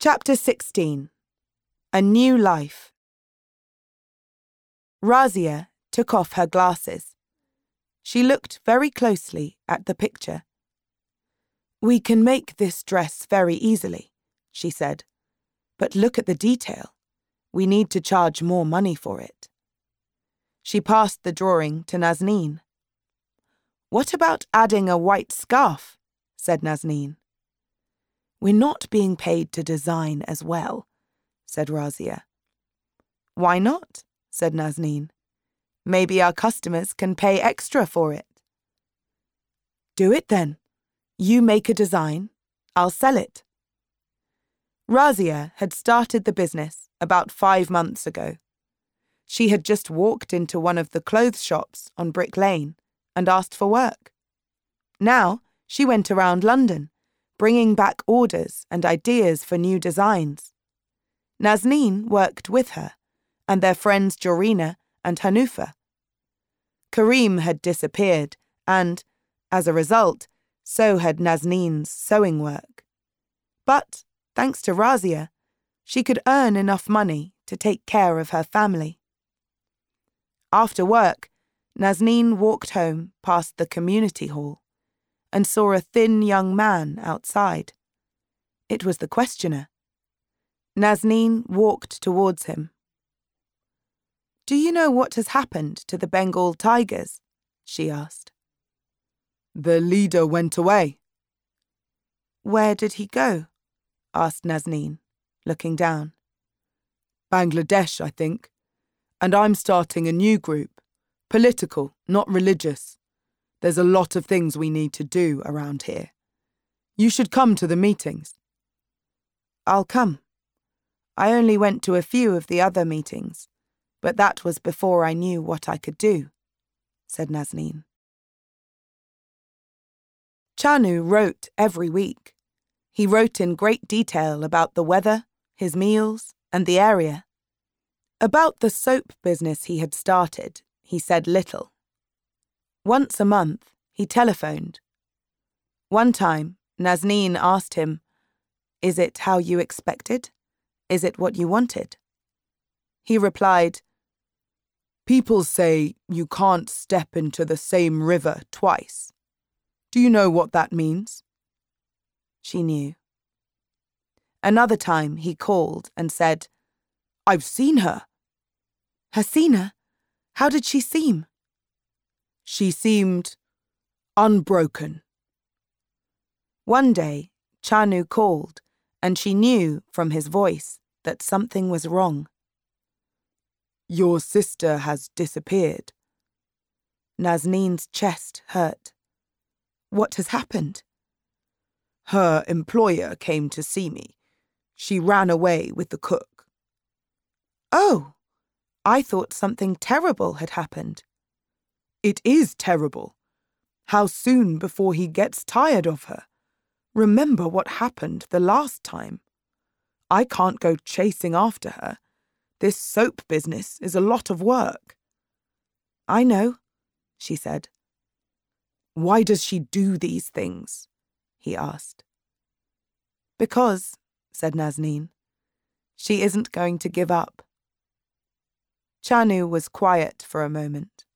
Chapter 16. A New Life. Razia took off her glasses. She looked very closely at the picture. "We can make this dress very easily," she said. "But look at the detail. We need to charge more money for it." She passed the drawing to Nazneen. "What about adding a white scarf?" said Nazneen. "We're not being paid to design as well," said Razia. "Why not?" said Nazneen. "Maybe our customers can pay extra for it." "Do it then. You make a design, I'll sell it." Razia had started the business about 5 months ago. She had just walked into one of the clothes shops on Brick Lane and asked for work. Now she went around London, bringing back orders and ideas for new designs. Nazneen worked with her, and their friends Jorina and Hanufa. Kareem had disappeared, and, as a result, so had Nazneen's sewing work. But, thanks to Razia, she could earn enough money to take care of her family. After work, Nazneen walked home past the community hall and saw a thin young man outside. It was the questioner. Nazneen walked towards him. "Do you know what has happened to the Bengal tigers?" she asked. "The leader went away." "Where did he go?" asked Nazneen, looking down. "Bangladesh, I think. And I'm starting a new group. Political, not religious. There's a lot of things we need to do around here. You should come to the meetings." "I'll come. I only went to a few of the other meetings, but that was before I knew what I could do," said Nazneen. Chanu wrote every week. He wrote in great detail about the weather, his meals, and the area. About the soap business he had started, he said little. Once a month, he telephoned. One time, Nazneen asked him, "Is it how you expected? Is it what you wanted?" He replied, "People say you can't step into the same river twice. Do you know what that means?" She knew. Another time he called and said, "I've seen her." "Hasina? How did she seem?" "She seemed unbroken." One day, Chanu called, and she knew from his voice that something was wrong. "Your sister has disappeared." Nazneen's chest hurt. "What has happened?" "Her employer came to see me. She ran away with the cook." "Oh, I thought something terrible had happened." "It is terrible. How soon before he gets tired of her? Remember what happened the last time. I can't go chasing after her. This soap business is a lot of work." "I know," she said. "Why does she do these things?" he asked. "Because," said Nazneen, "she isn't going to give up." Chanu was quiet for a moment.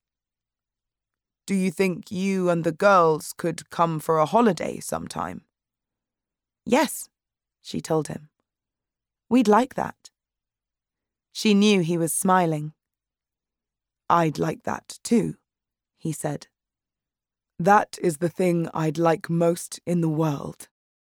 "Do you think you and the girls could come for a holiday sometime?" "Yes," she told him. "We'd like that." She knew he was smiling. "I'd like that too," he said. "That is the thing I'd like most in the world."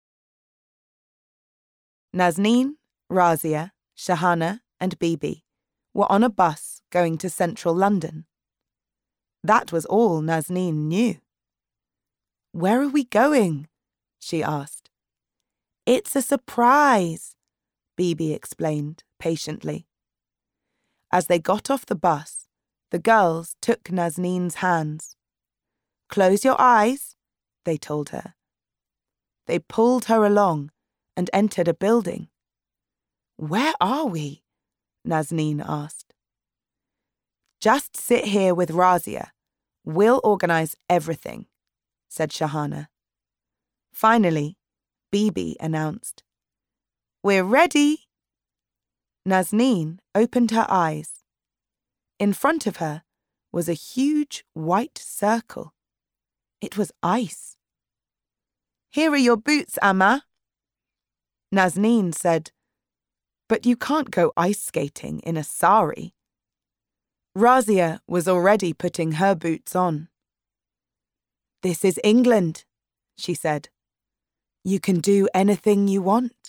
Nazneen, Razia, Shahana, and Bibi were on a bus going to central London. That was all Nazneen knew. "Where are we going?" she asked. "It's a surprise," Bibi explained patiently. As they got off the bus, the girls took Nazneen's hands. "Close your eyes," they told her. They pulled her along and entered a building. "Where are we?" Nazneen asked. "Just sit here with Razia. We'll organize everything," said Shahana. Finally, Bibi announced, we're ready. Nazneen opened her eyes. In front of her was a huge white circle. It was ice. Here are your boots, Amma. Nazneen said, but you can't go ice skating in a sari. Razia was already putting her boots on. This is England, she said. You can do anything you want.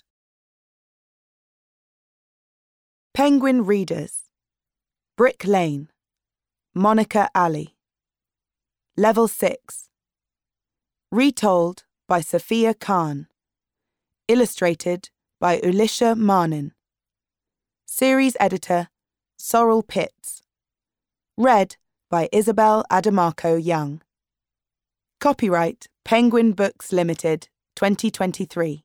Penguin Readers. Brick Lane, Monica Ali. Level 6. Retold by Sophia Khan. Illustrated by Ulisha Marnin. Series editor, Sorrel Pitts. Read by Isabel Adamarco Young. Copyright Penguin Books Limited, 2023.